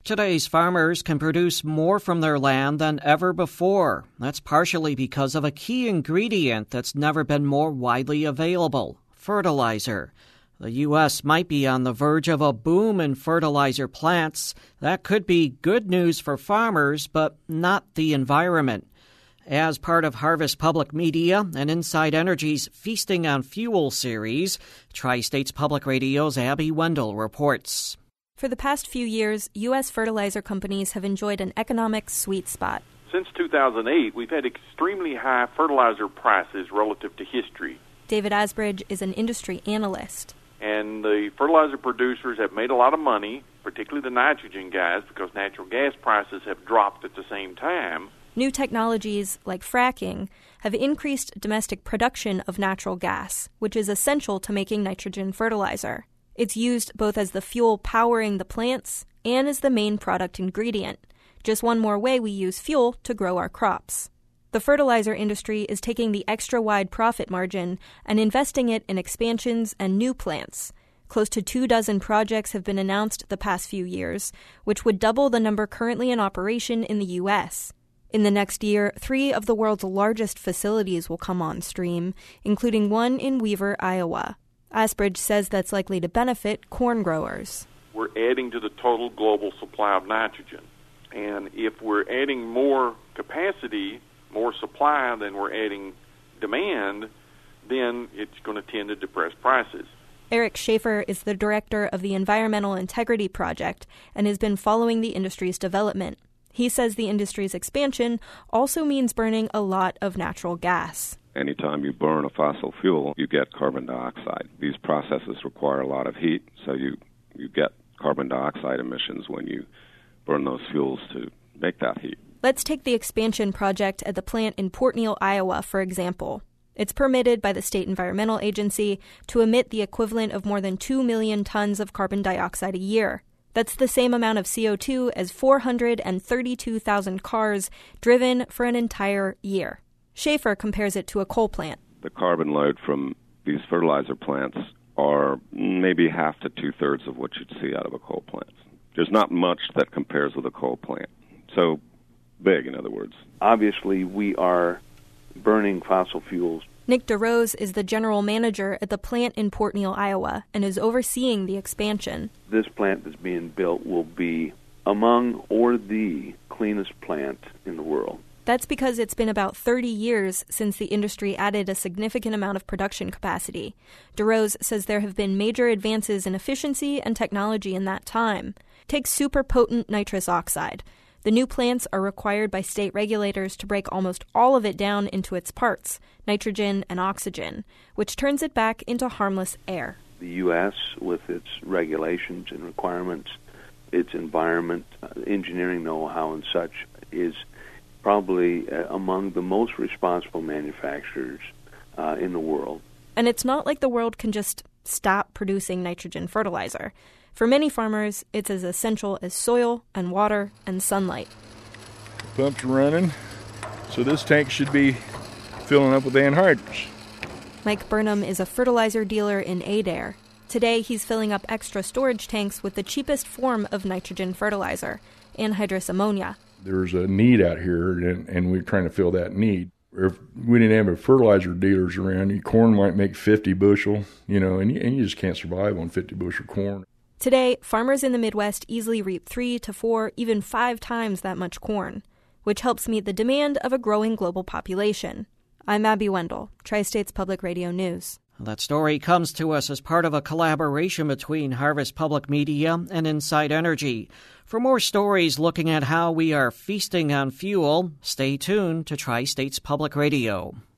Today's farmers can produce more from their land than ever before. That's partially because of a key ingredient that's never been more widely available: fertilizer. The U.S. might be on the verge of a boom in fertilizer plants. That could be good news for farmers, but not the environment. As part of Harvest Public Media and Inside Energy's Feasting on Fuel series, Tri-States Public Radio's Abby Wendell reports. For the past few years, U.S. fertilizer companies have enjoyed an economic sweet spot. Since 2008, we've had extremely high fertilizer prices relative to history. David Asbridge is an industry analyst. And the fertilizer producers have made a lot of money, particularly the nitrogen guys, because natural gas prices have dropped at the same time. New technologies like fracking have increased domestic production of natural gas, which is essential to making nitrogen fertilizer. It's used both as the fuel powering the plants and as the main product ingredient. Just one more way we use fuel to grow our crops. The fertilizer industry is taking the extra wide profit margin and investing it in expansions and new plants. Close to 24 projects have been announced the past few years, which would double the number currently in operation in the U.S. In the next year, 3 of the world's largest facilities will come on stream, including one in Weaver, Iowa. Asbridge says that's likely to benefit corn growers. We're adding to the total global supply of nitrogen. And if we're adding more capacity, more supply than we're adding demand, then it's going to tend to depress prices. Eric Schaefer is the director of the Environmental Integrity Project and has been following the industry's development. He says the industry's expansion also means burning a lot of natural gas. Anytime you burn a fossil fuel, you get carbon dioxide. These processes require a lot of heat, so you get carbon dioxide emissions when you burn those fuels to make that heat. Let's take the expansion project at the plant in Port Neal, Iowa, for example. It's permitted by the State Environmental Agency to emit the equivalent of more than 2 million tons of carbon dioxide a year. That's the same amount of CO2 as 432,000 cars driven for an entire year. Schaefer compares it to a coal plant. The carbon load from these fertilizer plants are maybe half to two-thirds of what you'd see out of a coal plant. There's not much that compares with a coal plant. So big, in other words. Obviously, we are burning fossil fuels. Nick DeRose is the general manager at the plant in Port Neal, Iowa, and is overseeing the expansion. This plant that's being built will be among or the cleanest plant in the world. That's because it's been about 30 years since the industry added a significant amount of production capacity. DeRose says there have been major advances in efficiency and technology in that time. Take superpotent nitrous oxide. The new plants are required by state regulators to break almost all of it down into its parts, nitrogen and oxygen, which turns it back into harmless air. The U.S., with its regulations and requirements, its environment, engineering know-how and such, is probably among the most responsible manufacturers in the world. And it's not like the world can just stop producing nitrogen fertilizer. For many farmers, it's as essential as soil and water and sunlight. The pump's running, so this tank should be filling up with anhydrous. Mike Burnham is a fertilizer dealer in Adair. Today, he's filling up extra storage tanks with the cheapest form of nitrogen fertilizer, anhydrous ammonia. There's a need out here, and we're trying to fill that need. If we didn't have fertilizer dealers around, your corn might make 50 bushel, and you just can't survive on 50 bushel corn. Today, farmers in the Midwest easily reap 3 to 4, even 5 times that much corn, which helps meet the demand of a growing global population. I'm Abby Wendell, Tri-States Public Radio News. That story comes to us as part of a collaboration between Harvest Public Media and Inside Energy. For more stories looking at how we are feasting on fuel, stay tuned to Tri-States Public Radio.